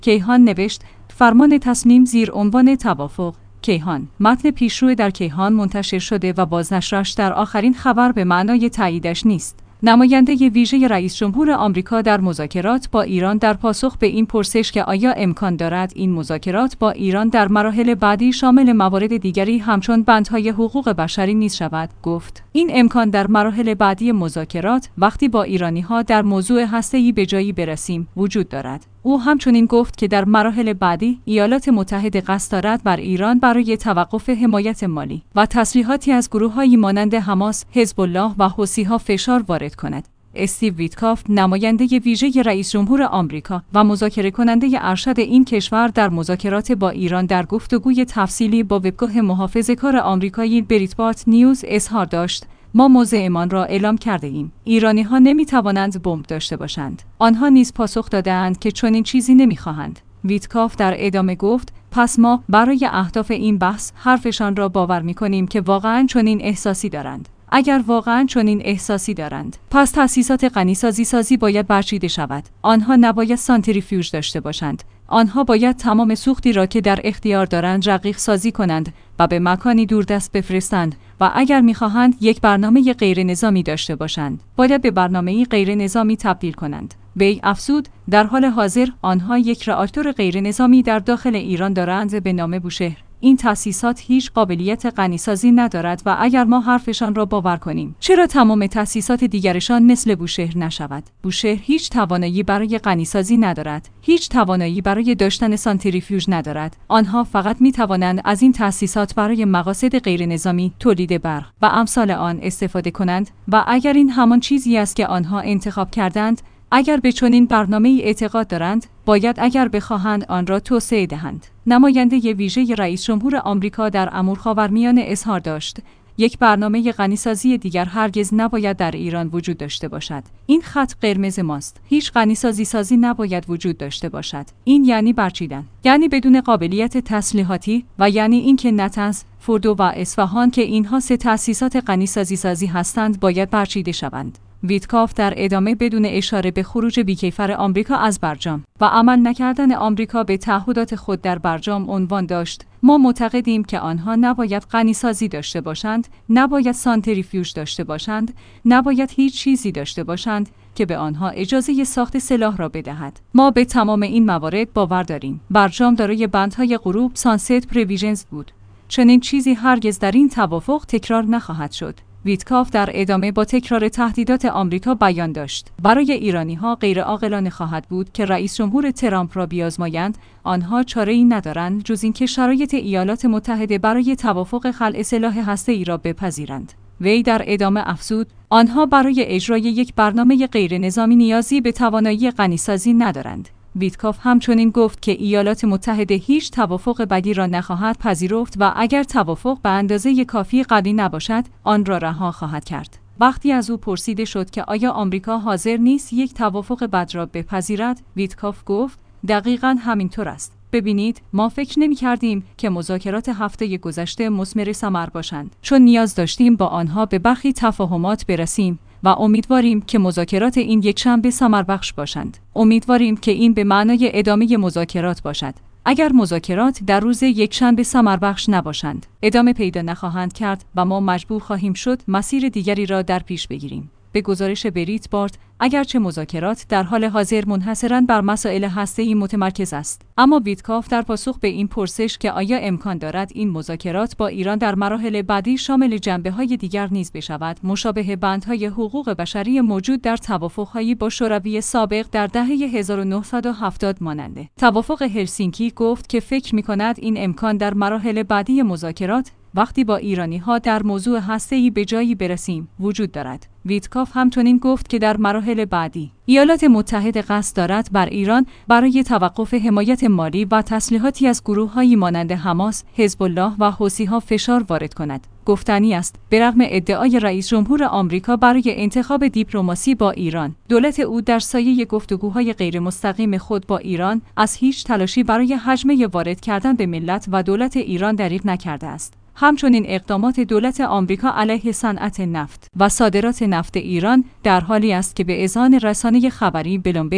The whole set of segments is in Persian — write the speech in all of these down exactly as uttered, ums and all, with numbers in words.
کیهان نوشت فرمان تصمیم زیر عنوان توافق. کیهان. متن پیشرو در کیهان منتشر شده و بازنشرش در آخرین خبر به معنای تاییدش نیست. نماینده ویژه رئیس جمهور آمریکا در مذاکرات با ایران در پاسخ به این پرسش که آیا امکان دارد این مذاکرات با ایران در مراحل بعدی شامل موارد دیگری همچون بندهای حقوق بشری نیز شود، گفت این امکان در مراحل بعدی مذاکرات وقتی با ایرانی‌ها در موضوع هسته‌ای به جایی برسیم وجود دارد. او همچنین گفت که در مراحل بعدی ایالات متحده قصد دارد بر ایران برای توقف حمایت مالی و تسلیحاتی از گروه‌هایی مانند حماس، حزب الله و حوثی‌ها فشار وارد کند. استیو ویتکاف، نماینده ویژه رئیس جمهور آمریکا و مذاکره کننده ارشد این کشور در مذاکرات با ایران در گفتگوی تفصیلی با وبگاه محافظه‌کار آمریکایی بریتبات نیوز اظهار داشت: ما موضعمان را اعلام کرده ایم. ایرانی ها نمی توانند بمب داشته باشند. آنها نیز پاسخ داده‌اند که چنین چیزی نمی خواهند. ویتکاف در ادامه گفت پس ما برای اهداف این بحث حرفشان را باور می کنیم که واقعاً چنین احساسی دارند. اگر واقعاً چنین احساسی دارند، پس تأسیسات غنیسازی سازی باید برچیده شود. آنها نباید سانتریفیوژ داشته باشند. آنها باید تمام سوختی را که در اختیار دارند رقیق سازی کنند و به مکانی دوردست بفرستند و اگر می‌خواهند یک برنامه غیر نظامی داشته باشند، باید به برنامه‌ای غیر نظامی تبدیل کنند. وی افزود در حال حاضر آنها یک راکتور غیر نظامی در داخل ایران دارند به نام بوشهر. این تأسیسات هیچ قابلیت غنیسازی ندارد و اگر ما حرفشان را باور کنیم، چرا تمام تأسیسات دیگرشان مثل بوشهر نشود؟ بوشهر هیچ توانایی برای غنیسازی ندارد، هیچ توانایی برای داشتن سانتریفیوژ ندارد. آنها فقط می توانند از این تأسیسات برای مقاصد غیر نظامی، تولید برق و امثال آن استفاده کنند و اگر این همان چیزی است که آنها انتخاب کردند، اگر به چنین برنامه‌ای اعتقاد دارند، باید اگر بخواهند آن را توسعه دهند. نماینده ویژه رئیس جمهور آمریکا در امور خاورمیانه اظهار داشت: یک برنامه غنیسازی دیگر هرگز نباید در ایران وجود داشته باشد. این خط قرمز ماست. هیچ غنیسازی سازی نباید وجود داشته باشد. این یعنی برچیدن، یعنی بدون قابلیت تسلیحاتی و یعنی اینکه نتنز، فردو و اصفهان که اینها سه تأسیسات غنیسازی سازی هستند باید برچیده شوند. ویتکاف در ادامه بدون اشاره به خروج بیکیفر آمریکا از برجام و عمل نکردن آمریکا به تعهدات خود در برجام عنوان داشت: ما معتقدیم که آنها نباید غنیسازی داشته باشند، نباید سانتریفیوژ داشته باشند، نباید هیچ چیزی داشته باشند که به آنها اجازه ساخت سلاح را بدهد. ما به تمام این موارد باور داریم. برجام دارای بندهای غروب سانست پرویژنز بود. چنین چیزی هرگز در این توافق تکرار نخواهد شد. ویتکاف در ادامه با تکرار تهدیدات آمریکا بیان داشت: برای ایرانی‌ها غیر عاقلانه خواهد بود که رئیس جمهور ترامپ را بیازمایند. آنها چاره‌ای ندارند جز اینکه شرایط ایالات متحده برای توافق خلع سلاح هسته‌ای را بپذیرند. وی در ادامه افزود: آنها برای اجرای یک برنامه غیر نظامی نیازی به توانایی غنیسازی ندارند. ویتکاف همچنین گفت که ایالات متحده هیچ توافق بدی را نخواهد پذیرفت و اگر توافق به اندازه کافی قوی نباشد، آن را رها خواهد کرد. وقتی از او پرسیده شد که آیا آمریکا حاضر نیست یک توافق بد را بپذیرد، ویتکاف گفت: دقیقاً همینطور است. ببینید، ما فکر نمی کردیم که مذاکرات هفته گذشته مثمر ثمر باشند، چون نیاز داشتیم با آنها به برخی تفاهمات برسیم و امیدواریم که مذاکرات این یکشنبه ثمربخش باشند. امیدواریم که این به معنای ادامه مذاکرات باشد. اگر مذاکرات در روز یکشنبه ثمربخش نباشند، ادامه پیدا نخواهند کرد و ما مجبور خواهیم شد مسیر دیگری را در پیش بگیریم. به گزارش بریتبارت، اگرچه مذاکرات در حال حاضر منحصراً بر مسائل هسته‌ای متمرکز است، اما ویتکاف در پاسخ به این پرسش که آیا امکان دارد این مذاکرات با ایران در مراحل بعدی شامل جنبه‌های دیگر نیز بشود، مشابه بندهای حقوق بشری موجود در توافق‌هایی با شوروی سابق در دهه هزار و نهصد و هفتاد ماننده توافق هلسینکی، گفت که فکر می‌کند این امکان در مراحل بعدی مذاکرات وقتی با ایرانی‌ها در موضوع هسته‌ای به جایی برسیم وجود دارد. ویتکاف همچنین گفت که در مراحل بعدی ایالات متحده قصد دارد بر ایران برای توقف حمایت مالی و تسلیحاتی از گروه‌هایی مانند حماس، حزب الله و حوثی‌ها فشار وارد کند. گفتنی است برغم ادعای رئیس جمهور آمریکا برای انتخاب دیپلماسی با ایران، دولت او در سایه گفتگوهای غیر مستقیم خود با ایران از هیچ تلاشی برای حجمه وارد کردن به ملت و دولت ایران دریغ نکرده است. همچنین اقدامات دولت آمریکا علیه صنعت نفت و صادرات نفت ایران در حالی است که به اذعان رسانه خبری بلومبرگ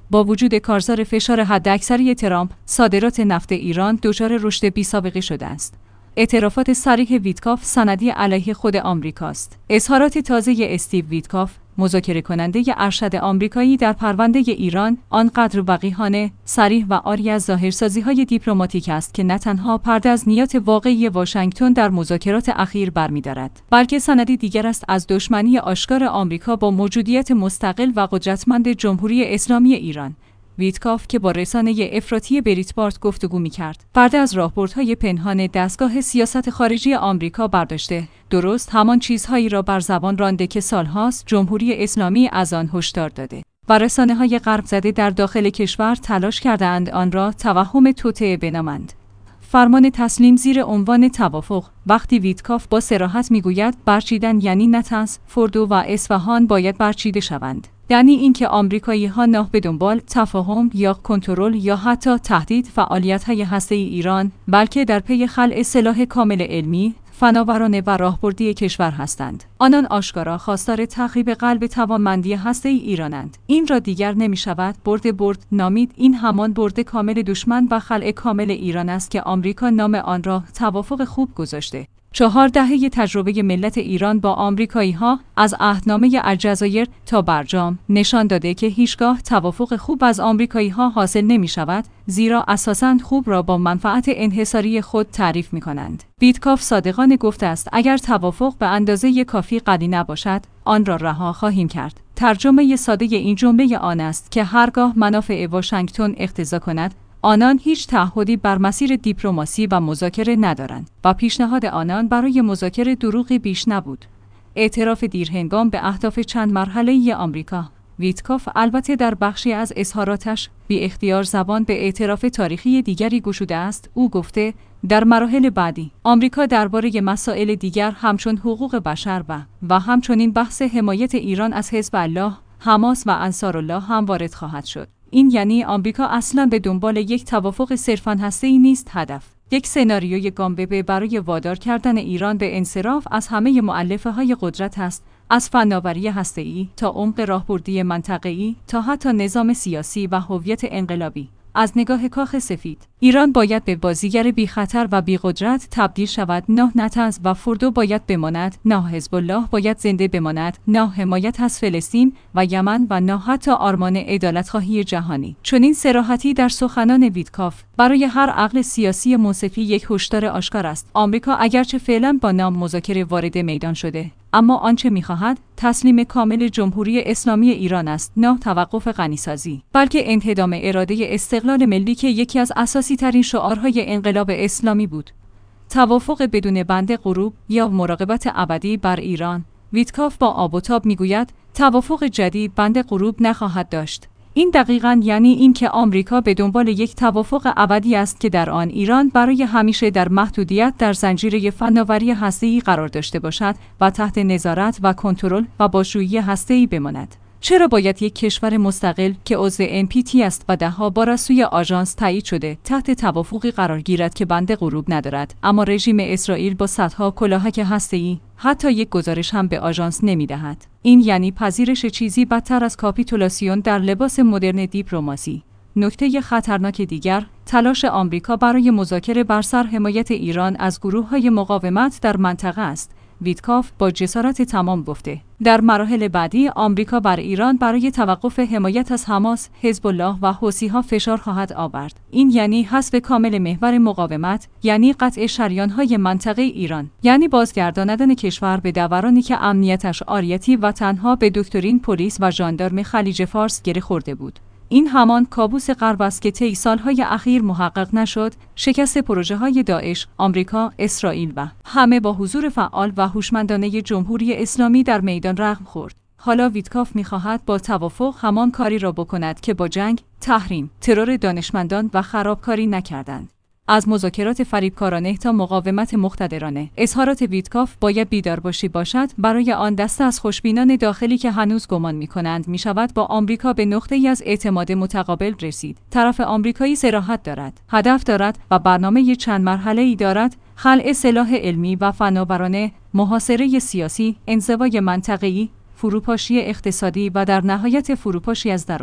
با وجود کارزار فشار حداکثری ترامپ، صادرات نفت ایران دچار رشد بی‌سابقه شده است. اعترافات صریح ویتکاف سندی علیه خود آمریکاست. اظهارات تازه استیو ویتکاف، مذاکره کننده ارشد آمریکایی در پرونده ایران، آنقدر وقیحانه، صریح و عاری از ظاهرسازی‌های دیپلماتیک است که نه تنها پرده از نیات واقعی واشنگتن در مذاکرات اخیر برمی‌دارد، بلکه سندی دیگر است از دشمنی آشکار آمریکا با موجودیت مستقل و قدرتمند جمهوری اسلامی ایران. ویتکاف که با رسانه افراطی بریتبارت گفتگو می‌کرد، پرده از راهبردهای پنهان دستگاه سیاست خارجی آمریکا برداشته، درست همان چیزهایی را بر زبان رانده که سالهاست جمهوری اسلامی از آن هشدار داده و رسانه‌های غرب زده در داخل کشور تلاش کرده‌اند آن را توهم توطئه بنامند. فرمان تسلیم زیر عنوان توافق. وقتی ویتکاف با صراحت میگوید برچیدن یعنی نتنز، فردو و اصفهان باید برچیده شوند، یعنی اینکه آمریکایی‌ها نه به دنبال تفاهم یا کنترل یا حتی تهدید فعالیت‌های هسته‌ای ایران، بلکه در پی خلع سلاح کامل علمی، فناورانه و راهبردی کشور هستند. آنان آشکارا خواستار تخریب قلب توانمندی هسته‌ای ایرانند. این را دیگر نمی‌شود برد برد نامید. این همان برد کامل دشمن و خلع کامل ایران است که آمریکا نام آن را توافق خوب گذاشته. چهار دهه تجربه ملت ایران با آمریکایی‌ها از عهدنامه الجزایر تا برجام نشان داده که هیچگاه توافق خوب از آمریکایی‌ها حاصل نمی‌شود، زیرا اساساً خوب را با منفعت انحصاری خود تعریف می‌کنند. ویتکاف صادقانه گفته است اگر توافق به اندازه کافی قوی نباشد، آن را رها خواهیم کرد. ترجمه ساده این جمله آن است که هرگاه منافع واشنگتن اقتضا کند، آنان هیچ تعهدی بر مسیر دیپلماسی و مذاکره ندارند و پیشنهاد آنان برای مذاکره دروغی بیش نبود. اعتراف دیرهنگام به اهداف چند مرحله‌ای آمریکا. ویتکاف البته در بخشی از اظهاراتش بی اختیار زبان به اعتراف تاریخی دیگری گشوده است. او گفته در مراحل بعدی آمریکا درباره مسائل دیگر همچون حقوق بشر و و همچنین بحث حمایت ایران از حزب الله، حماس و انصارالله هم وارد خواهد شد. این یعنی آمریکا اصلاً به دنبال یک توافق صرفاً هسته‌ای نیست. هدف یک سناریوی گامببه برای وادار کردن ایران به انصراف از همه مؤلفه‌های قدرت است، از فناوری هسته‌ای تا عمق راهبردی منطقه‌ای تا حتی نظام سیاسی و هویت انقلابی. از نگاه کاخ سفید، ایران باید به بازیگر بی خطر و بی قدرت تبدیل شود، نه نتنز و فردو باید بماند، نه حزب الله باید زنده بماند، نه حمایت از فلسطین و یمن و نه حتی آرمان عدالت‌خواهی جهانی. چنین صراحتی در سخنان ویتکاف برای هر عقل سیاسی منصفی یک هشدار آشکار است. آمریکا اگرچه فعلا با نام مذاکره وارد میدان شده، اما آنچه می‌خواهد تسلیم کامل جمهوری اسلامی ایران است، نه توقف غنیسازی، بلکه انهدام اراده استقلال ملی که یکی از اساسی ترین شعارهای انقلاب اسلامی بود. توافق بدون بند غروب یا مراقبت ابدی بر ایران. ویتکاف با آب و تاب میگوید توافق جدید بند غروب نخواهد داشت. این دقیقاً یعنی این که آمریکا به دنبال یک توافق ابدی است که در آن ایران برای همیشه در محدودیت در زنجیره فناوری هسته‌ای قرار داشته باشد و تحت نظارت و کنترل و بازجویی هسته‌ای بماند. چرا باید یک کشور مستقل که عضو ان پی تی است و دهها بار از سوی آژانس تایید شده تحت توافقی قرار گیرد که بند غروب ندارد، اما رژیم اسرائیل با صدها کلاهک هسته‌ای حتی یک گزارش هم به آژانس نمی‌دهد؟ این یعنی پذیرش چیزی بدتر از کاپیتولاسیون در لباس مدرن دیپلماسی. نکته خطرناک دیگر، تلاش آمریکا برای مذاکره بر سر حمایت ایران از گروه‌های مقاومت در منطقه است. ویتکاف با جسارت تمام گفته در مراحل بعدی آمریکا بر ایران برای توقف حمایت از حماس، حزب الله و حوثی‌ها فشار خواهد آورد. این یعنی حذف کامل محور مقاومت، یعنی قطع شریان‌های منطقه ایران، یعنی بازگرداندن کشور به دورانی که امنیتش عاریتی و تنها به دکترین پلیس و ژاندارم خلیج فارس گره خورده بود. این همان کابوس غرب است که طی سالهای اخیر محقق نشد، شکست پروژه‌های داعش، آمریکا، اسرائیل و همه با حضور فعال و هوشمندانه جمهوری اسلامی در میدان رقم خورد. حالا ویتکاف می‌خواهد با توافق همان کاری را بکند که با جنگ، تحریم، ترور دانشمندان و خرابکاری نکردند. از مذاکرات فریبکارانه تا مقاومت مقتدرانه، اظهارات ویتکاف باید بیدارباشی باشد. برای آن دسته از خوشبینان داخلی که هنوز گمان می‌کنند می‌شود با آمریکا به نقطه‌ای از اعتماد متقابل رسید. طرف آمریکایی صراحت دارد، هدف دارد و برنامه چند مرحله‌ای دارد: خلع سلاح علمی و فناورانه، محاصره سیاسی، انزوای منطقه‌ای، فروپاشی اقتصادی و در نهایت فروپاشی از درون.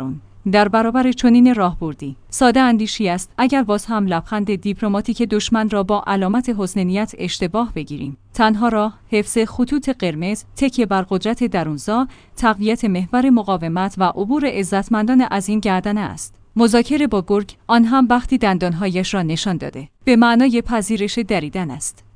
در برابر چنین راهبردی ساده اندیشی است اگر باز هم لبخند دیپلماتیک دشمن را با علامت حسن نیت اشتباه بگیریم. تنها راه حفظ خطوط قرمز، تکیه بر قدرت درونزا، تقویت محور مقاومت و عبور عزتمندانه از این گردنه است. مذاکره با گرگ آن هم وقتی دندانهایش را نشان داده به معنای پذیرش دریدن است.